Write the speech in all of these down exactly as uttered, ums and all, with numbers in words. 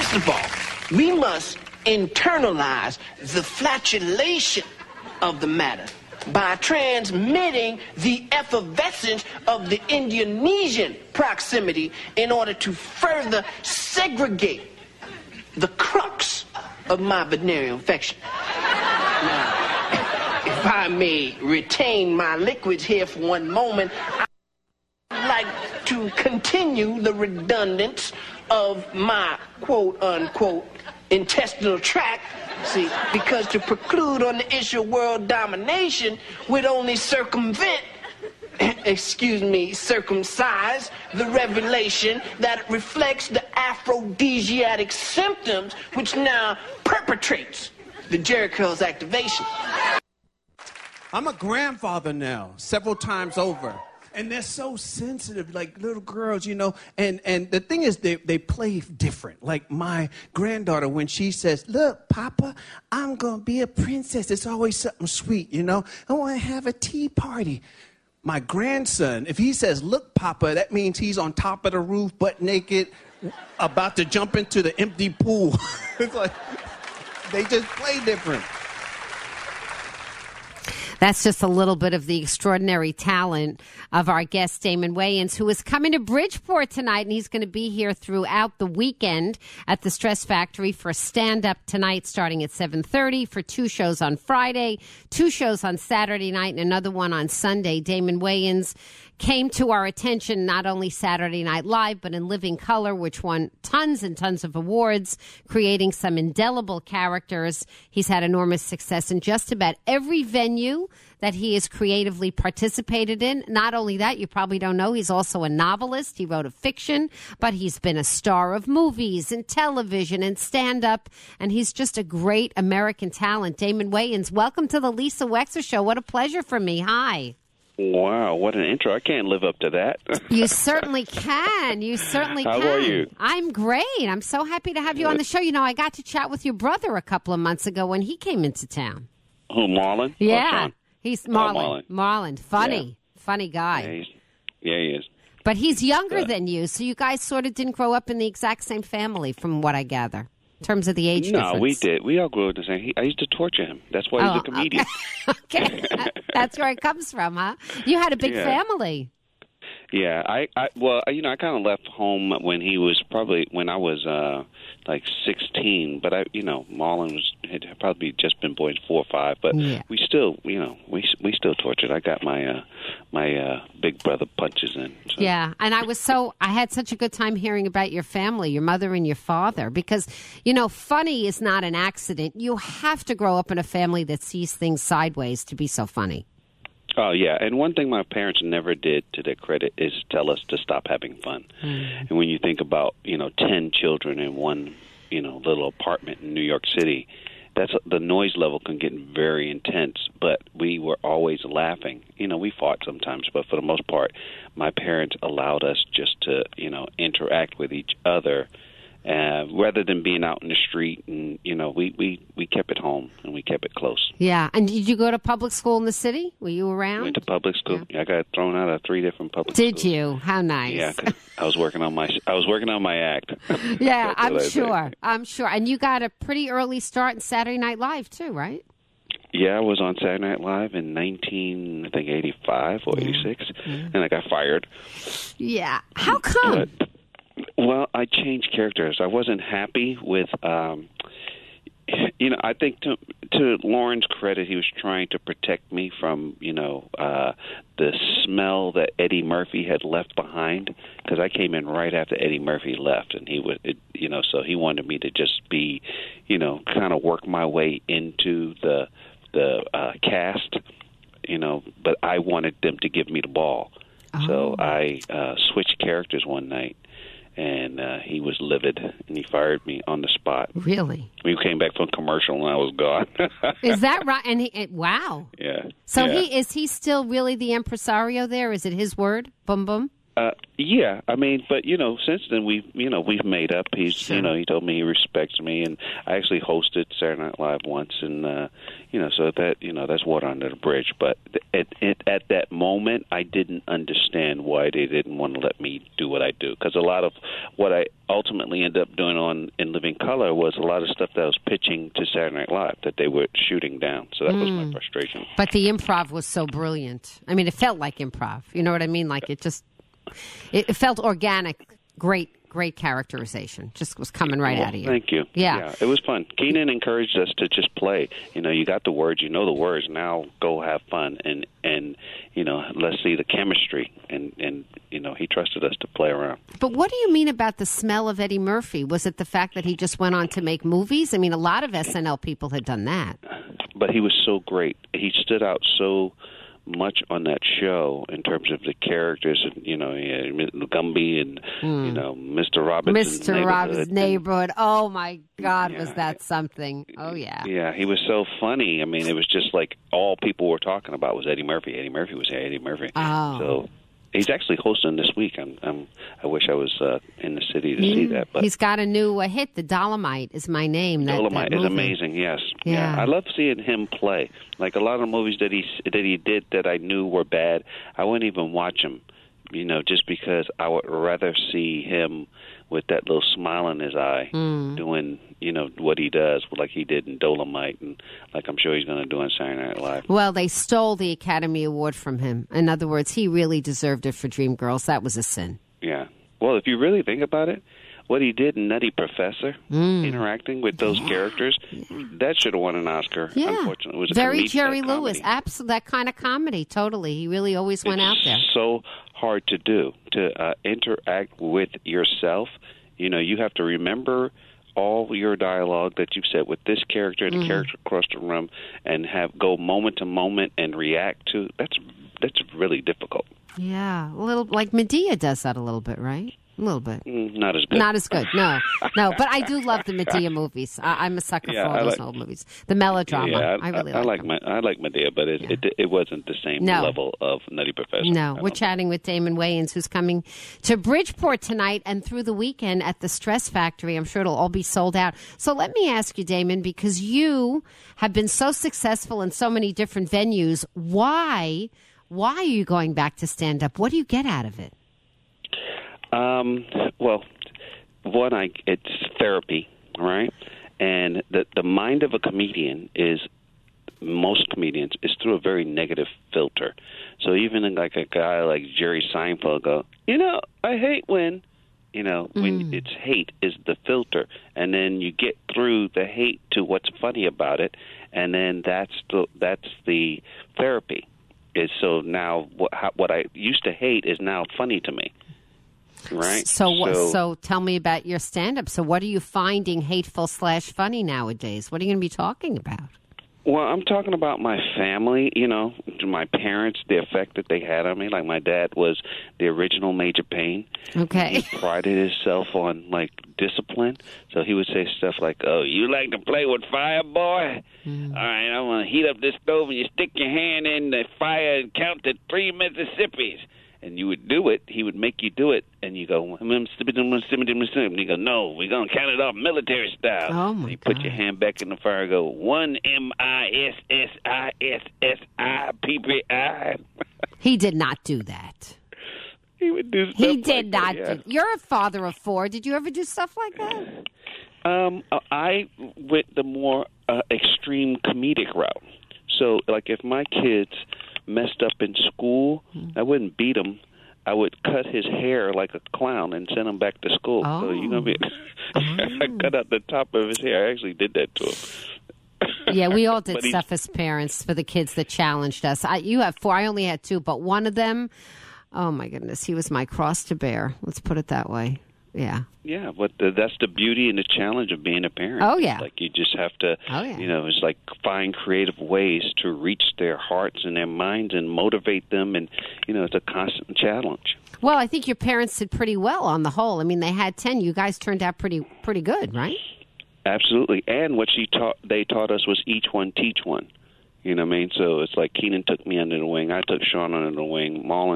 First of all, we must internalize the flatulation of the matter by transmitting the effervescence of the Indonesian proximity in order to further segregate the crux of my venereal infection. Now, if I may retain my liquids here for one moment, I'd like to continue the redundance of my quote-unquote intestinal tract. See, because to preclude on the issue of world domination would only circumvent, excuse me, circumcise the revelation that it reflects the aphrodisiac symptoms which now perpetrates the Jericho's activation. I'm a grandfather now, several times over. And they're so sensitive, like little girls, you know. And, and the thing is, they, they play different. Like my granddaughter, when she says, look, Papa, I'm going to be a princess. It's always something sweet, you know. I want to have a tea party. My grandson, if he says, look, Papa, that means he's on top of the roof, butt naked, about to jump into the empty pool. It's like, they just play different. That's just a little bit of the extraordinary talent of our guest, Damon Wayans, who is coming to Bridgeport tonight, and he's going to be here throughout the weekend at the Stress Factory for stand-up tonight starting at seven thirty, for two shows on Friday, two shows on Saturday night, and another one on Sunday. Damon Wayans came to our attention not only Saturday Night Live, but in Living Color, which won tons and tons of awards, creating some indelible characters. He's had enormous success in just about every venue that he has creatively participated in. Not only that, you probably don't know, he's also a novelist. He wrote a fiction, but he's been a star of movies and television and stand-up, and he's just a great American talent. Damon Wayans, welcome to the Lisa Wexler Show. What a pleasure for me. Hi. Wow, what an intro. I can't live up to that. You certainly can. You certainly How can. How are you? I'm great. I'm so happy to have you on the show. You know, I got to chat with your brother a couple of months ago when he came into town. Who, Marlon? Yeah. He's Marlon. Oh, Marlon. Marlon. Funny. Yeah. Funny guy. Yeah, he's, yeah, he is. But he's younger uh, than you, so you guys sort of didn't grow up in the exact same family, from what I gather, in terms of the age no, difference. No, we did. We all grew up the same. He, I used to torture him. That's why oh, he's a comedian. Okay. okay. That's where it comes from, huh? You had a big yeah. family. Yeah, I, I well, you know, I kind of left home when he was probably when I was uh, like sixteen. But I, you know, Marlon was had probably just been born four or five. But yeah. we still, you know, we we still tortured. I got my uh, my uh, big brother punches in. So. Yeah, and I was so I had such a good time hearing about your family, your mother and your father, because you know, funny is not an accident. You have to grow up in a family that sees things sideways to be so funny. Oh, yeah. And one thing my parents never did, to their credit, is tell us to stop having fun. Mm. And when you think about, you know, ten children in one, you know, little apartment in New York City, that's the noise level can get very intense. But we were always laughing. You know, we fought sometimes, but for the most part, my parents allowed us just to, you know, interact with each other. Uh, rather than being out in the street, and you know, we, we, we kept it home and we kept it close. Yeah, and did you go to public school in the city? Were you around? Went to public school. Yeah. I got thrown out of three different public did schools. Did you? How nice. Yeah, 'cause I was working on my I was working on my act. Yeah, I'm sure. I'm sure. And you got a pretty early start in Saturday Night Live too, right? Yeah, I was on Saturday Night Live in nineteen, I think eighty-five or eighty-six, mm-hmm. and I got fired. Yeah, how come? But, well, I changed characters. I wasn't happy with, um, you know, I think to, to Lauren's credit, he was trying to protect me from, you know, uh, the smell that Eddie Murphy had left behind, because I came in right after Eddie Murphy left, and he would, it, you know, so he wanted me to just be, you know, kind of work my way into the the uh, cast, you know, but I wanted them to give me the ball. Oh. So I uh, switched characters one night. And uh, he was livid, and he fired me on the spot. Really? We came back from commercial, and I was gone. Is that right? And he, it, wow. Yeah. So yeah. he is he still really the impresario there? Is it his word? Boom, boom. Uh, yeah, I mean, but you know, since then we've you know we've made up. He's Sure. you know he told me he respects me, and I actually hosted Saturday Night Live once, and uh, you know so that you know that's water under the bridge. But at at, at that moment, I didn't understand why they didn't want to let me do what I do, because a lot of what I ultimately ended up doing on In Living Color was a lot of stuff that I was pitching to Saturday Night Live that they were shooting down. So that mm. was my frustration. But the improv was so brilliant. I mean, it felt like improv. You know what I mean? Like it just. It felt organic, great, great characterization. Just was coming right well, out of you. Thank you. Yeah. yeah, it was fun. Keenan encouraged us to just play. You know, you got the words, you know the words. Now go have fun, and and you know, let's see the chemistry. And and you know, he trusted us to play around. But what do you mean about the smell of Eddie Murphy? Was it the fact that he just went on to make movies? I mean, a lot of S N L people had done that. But he was so great. He stood out so much on that show in terms of the characters, and you know, yeah, Gumby and mm. you know, Mister Robinson's Mister Neighborhood. Robinson's Neighborhood. Oh my God, yeah. was that something? Oh yeah. Yeah, he was so funny. I mean, it was just like all people were talking about was Eddie Murphy. Eddie Murphy was here. Eddie Murphy. Oh. So he's actually hosting this week. I'm, I'm, I wish I was uh, in the city to mm. see that. But he's got a new uh, hit. The Dolomite is my name. That, Dolomite that is amazing. Yes. Yeah. yeah. I love seeing him play. Like a lot of the movies that he that he did that I knew were bad, I wouldn't even watch them. You know, just because I would rather see him with that little smile in his eye, mm. doing, you know, what he does, like he did in Dolomite, and like I'm sure he's going to do on Saturday Night Live. Well, they stole the Academy Award from him. In other words, he really deserved it for Dreamgirls. That was a sin. Yeah. Well, if you really think about it, what he did in Nutty Professor, mm. interacting with those yeah. characters, yeah. that should have won an Oscar. Yeah. Unfortunately, it was a very comedic, Jerry that Lewis, absolutely that kind of comedy. Totally, he really always went it's out there. So hard to do to uh, interact with yourself. You know, you have to remember all your dialogue that you've said with this character and the mm. character across the room, and have go moment to moment and react to. That's that's really difficult. Yeah, a little like Medea does that a little bit, right? A little bit. Mm, not as good. Not as good, no. No, but I do love the Medea movies. I, I'm a sucker yeah, for all I those like, old movies. The melodrama. Yeah, I, I really I, like I like, I like Medea, but it, yeah. it it wasn't the same no. level of Nutty Professor. No, we're chatting with Damon Wayans, who's coming to Bridgeport tonight and through the weekend at the Stress Factory. I'm sure it'll all be sold out. So let me ask you, Damon, because you have been so successful in so many different venues, why, why are you going back to stand-up? What do you get out of it? Um, well, one, I it's therapy, right? And the the mind of a comedian is, most comedians, is through a very negative filter. So even like a guy like Jerry Seinfeld go, you know, I hate when, you know, when mm. it's hate is the filter, and then you get through the hate to what's funny about it, and then that's the that's the therapy. Is so now what how, what I used to hate is now funny to me. Right. So, so, so tell me about your stand-up. So what are you finding hateful slash funny nowadays? What are you going to be talking about? Well, I'm talking about my family, you know, my parents, the effect that they had on me. Like my dad was the original Major Payne. Okay. He prided himself on, like, discipline. So he would say stuff like, oh, you like to play with fire, boy? Mm. All right, I'm going to heat up this stove and you stick your hand in the fire and count to three Mississippis. And you would do it. He would make you do it, and you go, and you go, no, we're going to count it off military style. Oh, my and you God. put your hand back in the fire and go, one M I S S I S S I P P I. He did not do that. He would do stuff He like did that, not yeah. do You're a father of four. Did you ever do stuff like that? Um, I went the more uh, extreme comedic route. So, like, if my kids messed up in school, I wouldn't beat him. I would cut his hair like a clown and send him back to school. Oh. So you're gonna be. I cut out the top of his hair. I actually did that to him. Yeah, we all did stuff as parents for the kids that challenged us. I, you have four. I only had two, but one of them, oh my goodness, he was my cross to bear. Let's put it that way. Yeah. Yeah, but the, that's the beauty and the challenge of being a parent. Oh, yeah. Like you just have to, oh, yeah. you know, it's like find creative ways to reach their hearts and their minds and motivate them. And, you know, it's a constant challenge. Well, I think your parents did pretty well on the whole. I mean, they had ten. You guys turned out pretty pretty good, right? Absolutely. And what she taught, they taught us was each one teach one. You know what I mean? So it's like Keenan took me under the wing. I took Sean under the wing. Marlon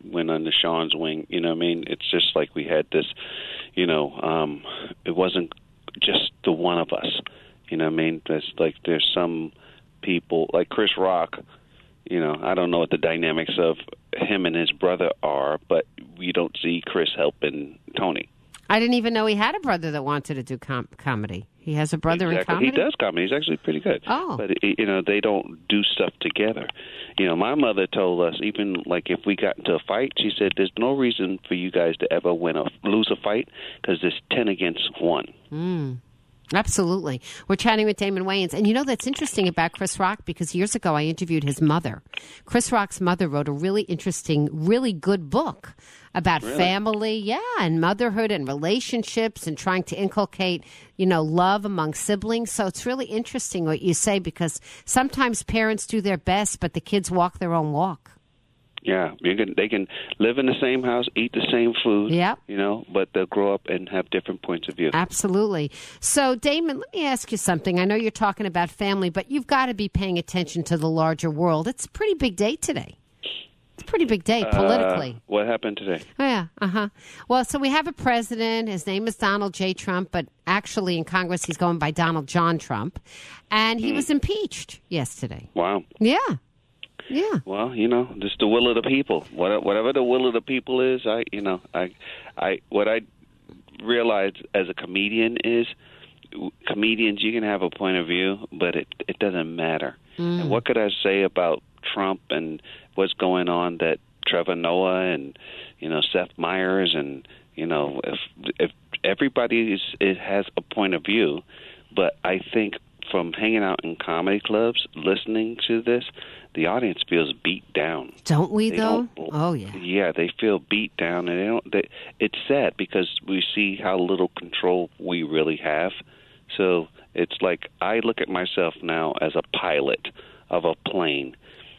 went under Sean's wing. You know what I mean? It's just like we had this, you know, um, it wasn't just the one of us. You know what I mean? There's like there's some people, like Chris Rock, you know, I don't know what the dynamics of him and his brother are, but we don't see Chris helping Tony. I didn't even know he had a brother that wanted to do com- comedy. He has a brother exactly. in comedy? He does comedy. He's actually pretty good. Oh. But, you know, they don't do stuff together. You know, my mother told us, even, like, if we got into a fight, she said, there's no reason for you guys to ever win a, lose a fight because there's ten against one. Mm. Absolutely. We're chatting with Damon Wayans. And you know, that's interesting about Chris Rock because years ago I interviewed his mother. Chris Rock's mother wrote a really interesting, really good book about really? family, yeah, and motherhood and relationships and trying to inculcate, you know, love among siblings. So it's really interesting what you say because sometimes parents do their best, but the kids walk their own walk. Yeah, you can, they can live in the same house, eat the same food, yep. you know, but they'll grow up and have different points of view. Absolutely. So, Damon, let me ask you something. I know you're talking about family, but you've got to be paying attention to the larger world. It's a pretty big day today. It's a pretty big day politically. Uh, what happened today? Oh, yeah, uh-huh. Well, so we have a president. His name is Donald J. Trump, but actually in Congress he's going by Donald John Trump. And he mm. was impeached yesterday. Wow. Yeah. Yeah. Well, you know, just the will of the people. Whatever the will of the people is, I, you know, I, I, what I realized as a comedian is, comedians, you can have a point of view, but it it doesn't matter. Mm. And what could I say about Trump and what's going on that Trevor Noah and, you know, Seth Meyers and, you know, if if everybody is, it has a point of view, but I think from hanging out in comedy clubs, listening to this, the audience feels beat down. Don't we, they though? Don't, oh, yeah. Yeah, they feel beat down, and they don't. They, it's sad because we see how little control we really have. So it's like I look at myself now as a pilot of a plane,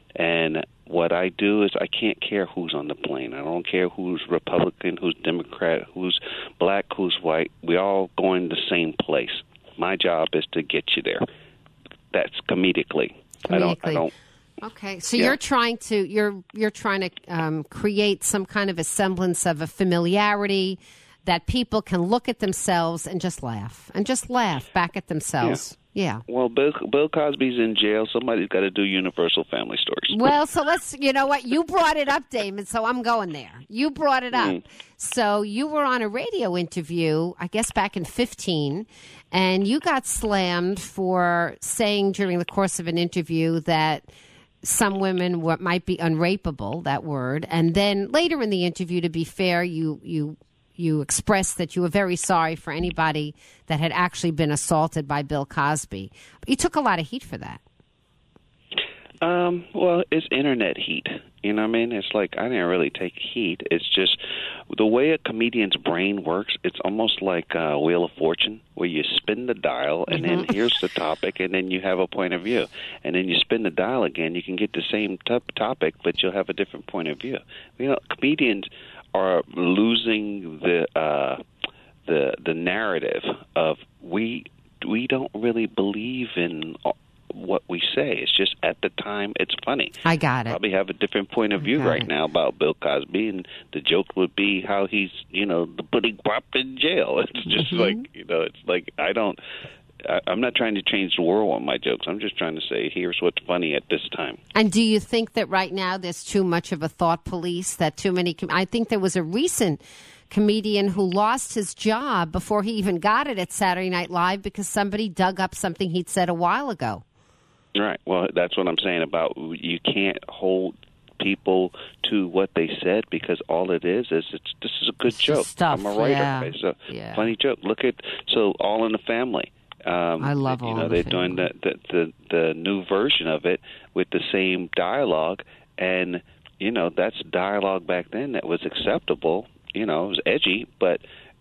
and what I do is I can't care who's on the plane. I don't care who's Republican, who's Democrat, who's black, who's white. We all going the same place. My job is to get you there. That's comedically. Comedically. I don't. I don't. Okay, so yeah. you're trying to you're you're trying to um, create some kind of a semblance of a familiarity that people can look at themselves and just laugh and just laugh back at themselves. Yeah. yeah. Well, Bill, Bill Cosby's in jail. Somebody's got to do Universal Family Stories. Well, so let's. You know what? You brought it up, Damon. So I'm going there. You brought it up. Mm. So you were on a radio interview, I guess back in fifteen. And you got slammed for saying during the course of an interview that some women were, might be unrapeable, that word. And then later in the interview, to be fair, you you you expressed that you were very sorry for anybody that had actually been assaulted by Bill Cosby. But you took a lot of heat for that. Um, well, it's internet heat. You know what I mean? It's like I didn't really take heat. It's just the way a comedian's brain works. It's almost like uh, Wheel of Fortune, where you spin the dial, and mm-hmm. then here's the topic, and then you have a point of view. And then you spin the dial again, you can get the same t- topic, but you'll have a different point of view. You know, comedians are losing the uh, the the narrative of we we don't really believe in what we say. It's just at the time it's funny. I got it. Probably have a different point of view right it. now about Bill Cosby, and the joke would be how he's, you know, the putting Guap in jail. It's just mm-hmm. like, you know, it's like I don't, I, I'm not trying to change the world on my jokes. I'm just trying to say here's what's funny at this time. And do you think that right now there's too much of a thought police, that too many, I think there was a recent comedian who lost his job before he even got it at Saturday Night Live because somebody dug up something he'd said a while ago. Right. Well, that's what I'm saying about you can't hold people to what they said because all it is is it's this is a good it's joke. Stuff, I'm a writer. yeah. It's a yeah. funny joke. Look at so All in the Family. Um, I love you All know, in the they're Family. doing the, the the the new version of it with the same dialogue, and you know that's dialogue back then that was acceptable. You know, it was edgy, but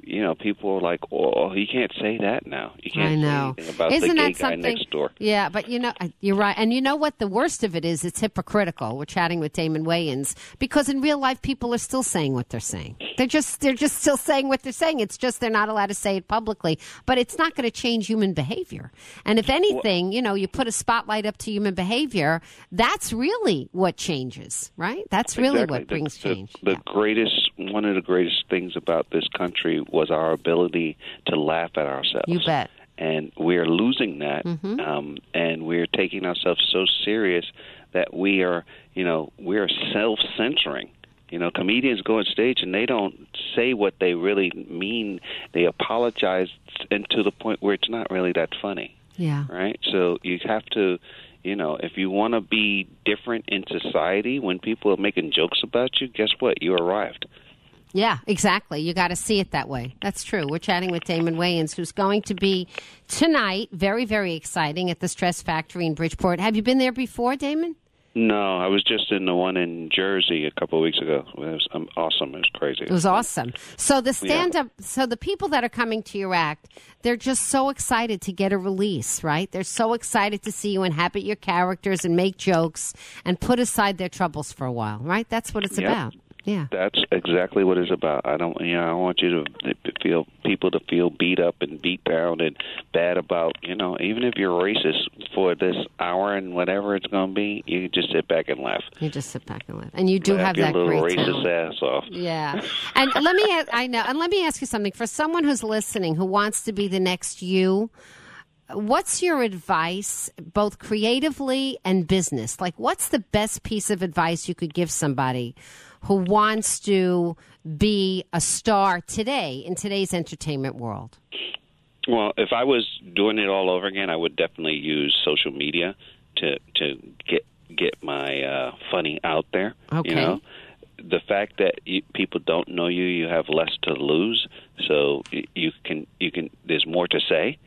you know, people are like, "Oh, you can't say that now. You can't I know. say anything about Isn't the gay that guy something? next door." Yeah, but you know, you're right. And you know what? The worst of it is it's hypocritical. We're chatting with Damon Wayans because in real life, people are still saying what they're saying. They're just they're just still saying what they're saying. It's just they're not allowed to say it publicly. But it's not going to change human behavior. And if anything, you know, you put a spotlight up to human behavior, that's really what changes, right? That's really Exactly. what brings the, change. The, the Yeah. greatest, one of the greatest things about this country was our ability to laugh at ourselves. You bet. And we're losing that, Mm-hmm. um, and we're taking ourselves so serious that we are, you know, we're self-censoring. You know, comedians go on stage and they don't say what they really mean. They apologize, and to the point where it's not really that funny. Yeah. Right? So you have to, you know, if you want to be different in society, when people are making jokes about you, guess what? You arrived. Yeah, exactly. You got to see it that way. That's true. We're chatting with Damon Wayans, who's going to be tonight, very, very exciting, at the Stress Factory in Bridgeport. Have you been there before, Damon? No, I was just in the one in Jersey a couple of weeks ago. It was um, awesome. It was crazy. It was awesome. So the stand-up, so the people that are coming to your act, they're just so excited to get a release, right? They're so excited to see you inhabit your characters and make jokes and put aside their troubles for a while, right? That's what it's Yep. about. Yeah. That's exactly what it's about. I don't, you know, I don't want you to feel people to feel beat up and beat down and bad about, you know, even if you're racist for this hour and whatever it's going to be, you just sit back and laugh. You just sit back and laugh, and you do laugh have your that little great racist talent. ass off. Yeah, and let me, I know, and let me ask you something. For someone who's listening who wants to be the next you, what's your advice, both creatively and business? Like, what's the best piece of advice you could give somebody who wants to be a star today in today's entertainment world? Well, if I was doing it all over again, I would definitely use social media to to get get my uh, funny out there. Okay. You know, the fact that you, people don't know you, you have less to lose. So you can you can. There's more to say.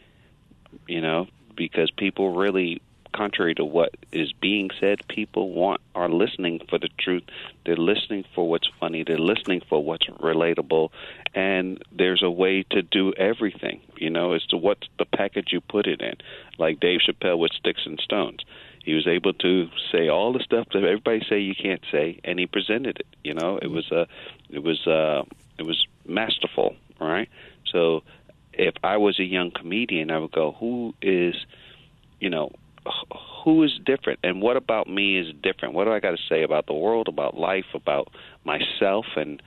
You know, because people really, contrary to what is being said, people want are listening for the truth. They're listening for what's funny. They're listening for what's relatable. And there's a way to do everything, you know, as to what's the package you put it in. Like Dave Chappelle with Sticks and Stones. He was able to say all the stuff that everybody say you can't say, and he presented it. You know, it was a, it was uh, it was masterful, right? So if I was a young comedian, I would go, who is, you know, who is different, and what about me is different? What do I got to say about the world, about life, about myself, and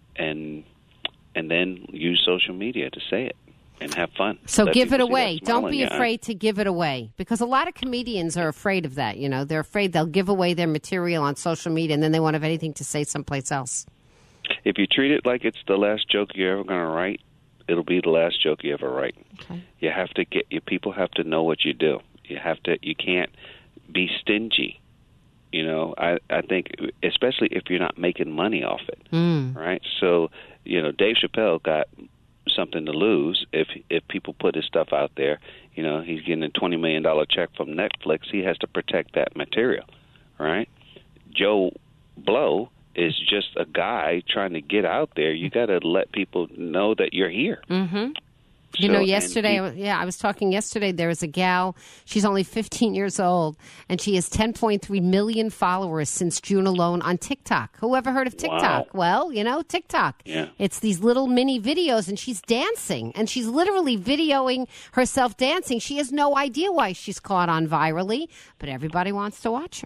and and then use social media to say it and have fun. So Let give it people see away. that smile Don't in be your eye. afraid to give it away, because a lot of comedians are afraid of that. You know, they're afraid they'll give away their material on social media, and then they won't have anything to say someplace else. If you treat it like it's the last joke you're ever going to write, it'll be the last joke you ever write. Okay. You have to get your people have to know what you do. You have to. You can't be stingy. You know, I I think especially if you're not making money off it, Mm. right? So you know, Dave Chappelle got something to lose if if people put his stuff out there. You know, he's getting a twenty million dollar check from Netflix. He has to protect that material, right? Joe Blow is just a guy trying to get out there. You got to let people know that you're here. Mm-hmm. You So- know, and yesterday, he- I was- yeah, I was talking yesterday. There was a gal. She's only fifteen years old, and she has ten point three million followers since June alone on TikTok. Who ever heard of TikTok? Wow. Well, you know, TikTok. Yeah. It's these little mini videos, and she's dancing, and she's literally videoing herself dancing. She has no idea why she's caught on virally, but everybody wants to watch her.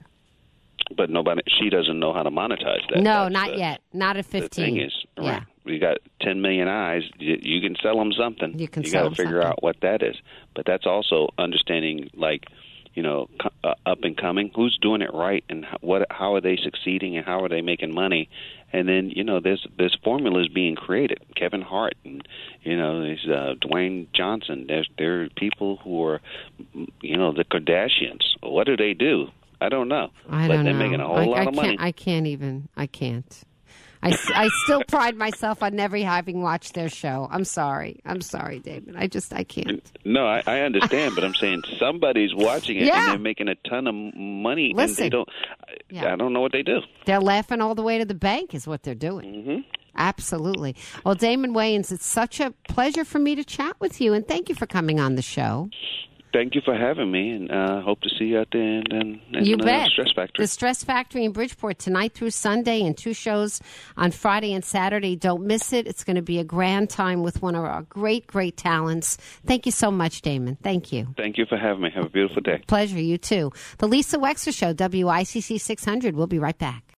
But nobody, she doesn't know how to monetize that. No, That's not the- yet. Not at The fifteen. thing is, Yeah. right? We got ten million eyes. You, you can sell them something. You can You sell got 'em to figure something. out what that is. But that's also understanding, like, you know, co- uh, up and coming. Who's doing it right, and how, what? How are they succeeding, and how are they making money? And then, you know, there's there's formulas being created. Kevin Hart, and you know, there's uh, Dwayne Johnson. There's there are people who are, you know, the Kardashians. What do they do? I don't know. I but don't they're know. making a whole I, lot I of money. Can't, I can't even. I can't. I, s- I still pride myself on never having watched their show. I'm sorry. I'm sorry, David. I just, I can't. No, I, I understand, but I'm saying somebody's watching it Yeah. and they're making a ton of money, Listen. and they don't. Yeah. I don't know what they do. They're laughing all the way to the bank is what they're doing. Mm-hmm. Absolutely. Well, Damon Wayans, it's such a pleasure for me to chat with you, and thank you for coming on the show. Thank you for having me, and uh, hope to see you at the end. And, and you uh, bet. Stress Factory. The Stress Factory in Bridgeport tonight through Sunday, and two shows on Friday and Saturday. Don't miss it. It's going to be a grand time with one of our great, great talents. Thank you so much, Damon. Thank you. Thank you for having me. Have a beautiful day. Pleasure. You too. The Lisa Wexler Show, W I C C six hundred. We'll be right back.